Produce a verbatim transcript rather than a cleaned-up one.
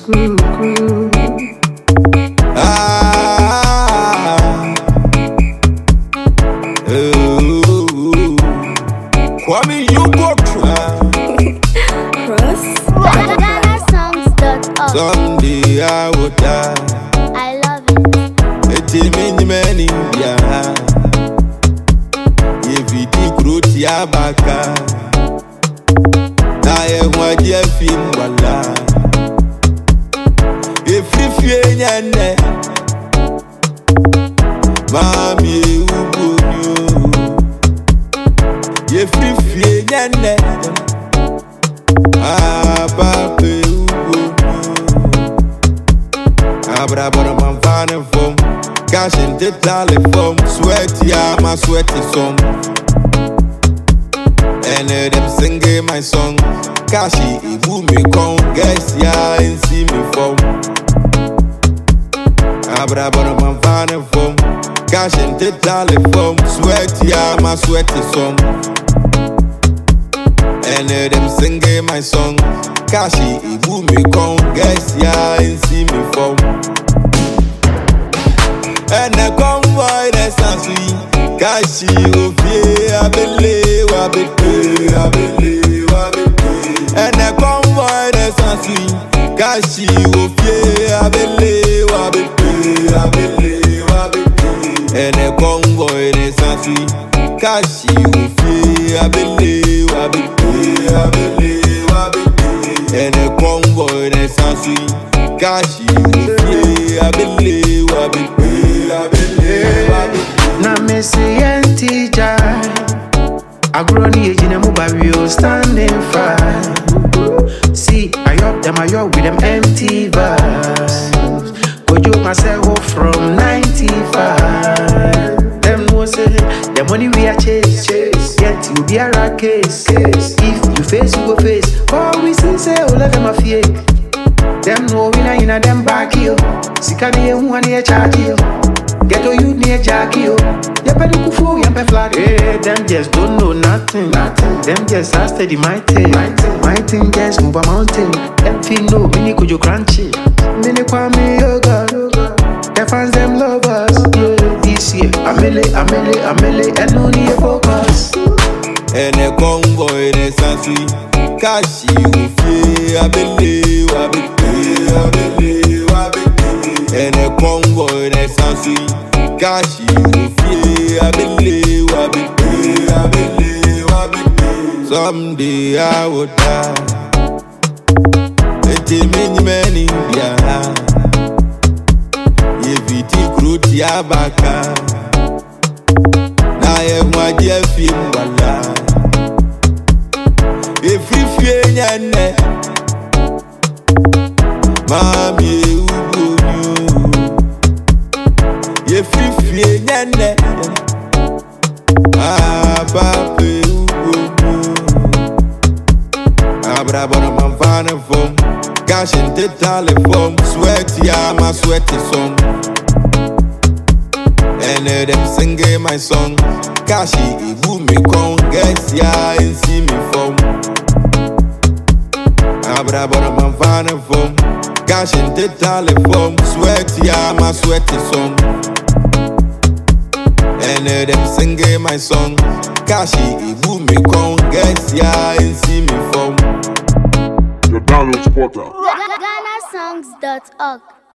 Ah, ooh, Kwame, you go through. Cross. Ghana songs dot org. Someday I will die. I love it. Eti many many ya. Yeviti kruti abaka. Na ye mwaji fin wala. Efri fie nyane. Mami ubunyo. Yefri fie nyane. Abape ubunyo. Abra bora man fane fom. Cash in the telephone. Sweaty, I'm a sweaty song. And uh, them singing my song. Kashi, ibu me con. Guess ya ain't see me from. Abra bora man fane fom. Cash in the telephone. Sweaty, I'm a sweaty song. And uh, them singing my song. Kashi, ibu me con. Guess ya ain't see me from. And the convoy that's not sweet. Kashi ofie abele wabele abele wabele. And the convoy that's not sweet. Kashi ofie abele wabele abele wabele. And the convoy that's not sweet. Kashi ofie abele wabele abele wabele. And the convoy that's not sweet. Kashi ofie abele wabele. Na messian teacher Agroni ejine mu barrio standing fine. See, I up them, I up with them empty vibes. Kojo myself from ninety-five. Them no say, the money we are chase, chase. Yet you be a rat case, case. If you face, you go face. All we see say, all of them are fake. Them no winner in a them back yo. Sikani ye one ye charge yo. Get to you near Jackie yo. Ya pe do kufu, ya pe flat. Hey, them just don't know nothing. Nothing. Them just are steady my thing. My thing, my thing just move a mountain. Them feel no, mini kujo crunchy. Mini kwame yoga. The fans them love us. Yeah, this year, amele, amele, amele, and no need focus. And the convoy that's not sweet. Kashi ofie abele wabele abele wabele. And the convoy that's not sweet. Kashi ofie abele wabele abele wabele. Someday I will die. Eti many many ya. Yeviti kruti abaka. Na ye mwaji fin wala. Efri fie nyane. Mami ubunyo. Yefri fie nyane. Abape ubunyo. Abra bora man fane fom. Cash in the telephone. Sweaty, I'm a sweaty song. And uh, them singing my song. Kashi, ibu me con. Guess ya ain't see me from. Abra bora man fane fom. Cash in the telephone. Sweaty, I'm a sweaty song. And uh, them singing my song. Kashi, ibu me con. Guess ya ain't see me from. The download spotter. Ghana songs dot org.